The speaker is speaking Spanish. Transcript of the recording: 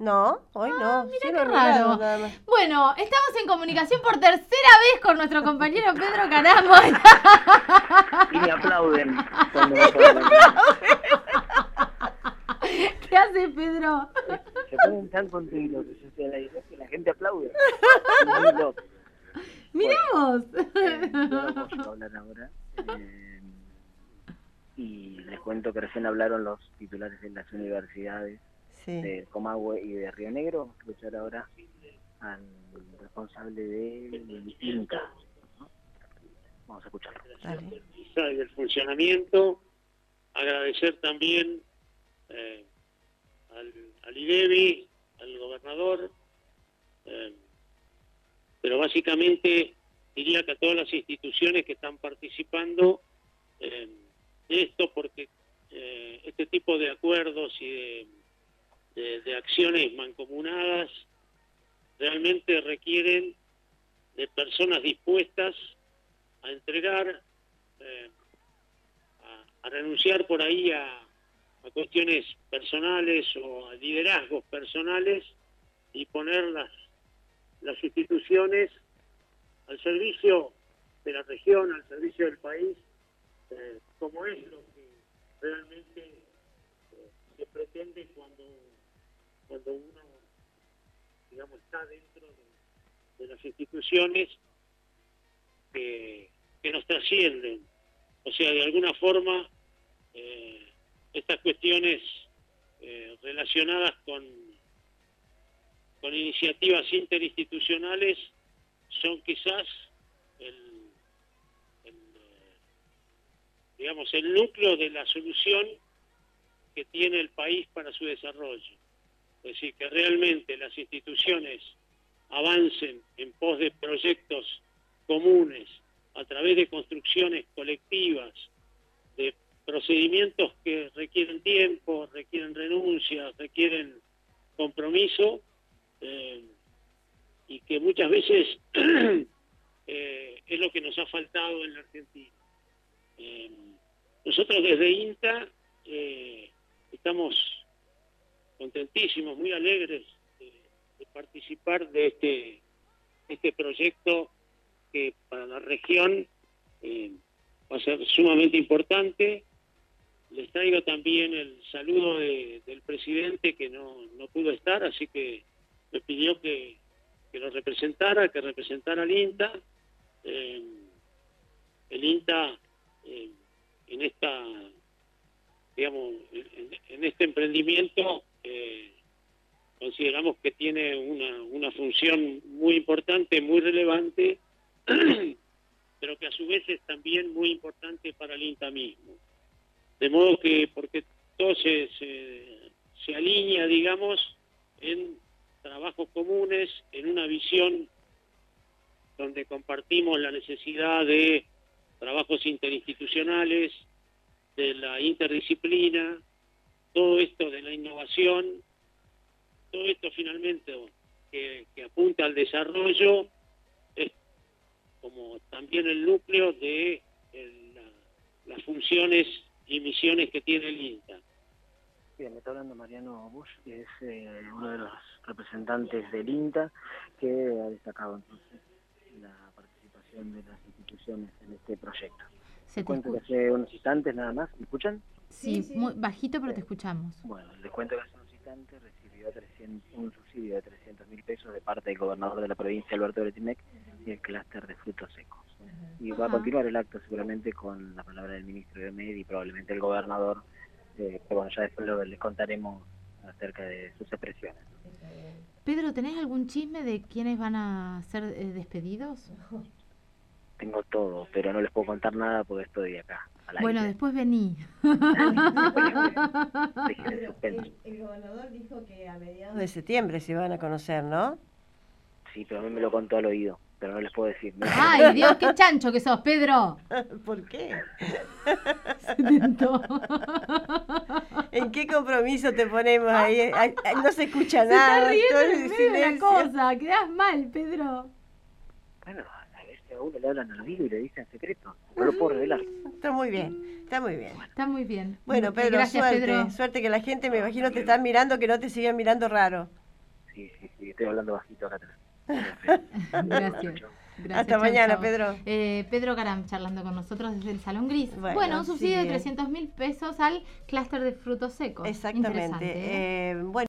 No, hoy no. Mirá Sí, qué lo he raro. mirado nada más. Bueno, estamos en comunicación por tercera vez con nuestro compañero Pedro Caramo. Y me aplauden cuando me hablan. ¿Qué hace Pedro? Se ponen tan contentos que yo estoy al aire que la gente aplaude. Es muy loco. Mirá vos. Vamos a hablar ahora. Y les cuento que recién hablaron los titulares de las universidades Sí. de Comahue y de Río Negro. Vamos a escuchar ahora al responsable del INCA. Vamos a escucharlo. Dale. Y del funcionamiento, agradecer también al IDEBI, al gobernador, pero básicamente diría que a todas las instituciones que están participando de esto, porque este tipo de acuerdos y de acciones mancomunadas realmente requieren de personas dispuestas a entregar, a renunciar por ahí a cuestiones personales o a liderazgos personales y poner las instituciones al servicio de la región, al servicio del país, como es lo que realmente se pretende cuando uno, digamos, está dentro de las instituciones que nos trascienden. O sea, de alguna forma, estas cuestiones relacionadas con iniciativas interinstitucionales son quizás digamos, el núcleo de la solución que tiene el país para su desarrollo. Es decir, que realmente las instituciones avancen en pos de proyectos comunes a través de construcciones colectivas, de procedimientos que requieren tiempo, requieren renuncias, requieren compromiso, y que muchas veces es lo que nos ha faltado en la Argentina. Nosotros desde INTA estamos contentísimos, muy alegres de participar de este proyecto que para la región va a ser sumamente importante. Les traigo también el saludo del presidente que no pudo estar, así que me pidió que lo representara, que representara al INTA. El INTA en esta, digamos, en este emprendimiento consideramos que tiene una función muy importante, muy relevante, pero que a su vez es también muy importante para el INTA mismo. De modo que, porque todo se alinea, digamos, en trabajos comunes, en una visión donde compartimos la necesidad de trabajos interinstitucionales, de la interdisciplina, todo esto de la innovación, todo esto finalmente que apunta al desarrollo, es como también el núcleo de las funciones y misiones que tiene el INTA. Bien, me está hablando Mariano Bush, que es uno de los representantes del INTA, que ha destacado entonces la participación de las instituciones en este proyecto. Les cuento que hace unos instantes nada más, ¿me escuchan? Sí, muy bajito, pero te escuchamos. Bueno, les cuento que hace unos instantes recibió un subsidio de 300.000 pesos de parte del gobernador de la provincia, Alberto Bretimec, y el clúster de frutos secos. Y va a continuar el acto seguramente con la palabra del ministro de Medio y probablemente el gobernador, pero bueno, ya después les contaremos acerca de sus expresiones. Pedro, ¿tenés algún chisme de quiénes van a ser despedidos? Tengo todo, pero no les puedo contar nada porque estoy acá. Bueno, después vení. El gobernador dijo que a mediados de septiembre se van a conocer, ¿no? Sí, pero a mí me lo contó al oído, pero no les puedo decir. No. ¡Ay, Dios, qué chancho que sos, Pedro! ¿Por qué? Se tentó. ¿En qué compromiso te ponemos ahí? No se escucha nada. Se está riendo todo en el medio de la silencio. cosa. Quedás mal, Pedro. Bueno, a veces a uno le hablan al oído y le dicen secreto. No lo puedo revelar. Está muy bien, está muy bien. Está muy bien. Bueno, Pedro, Gracias, suerte, Pedro. suerte que la gente, me imagino, te está mirando, que no te sigan mirando raro. Sí, estoy hablando bajito acá atrás. Gracias. Hasta mañana, Pedro. Pedro Caram charlando con nosotros desde el Salón Gris. Bueno, un subsidio de 300.000 pesos al clúster de frutos secos. Exactamente. Interesante, Bueno.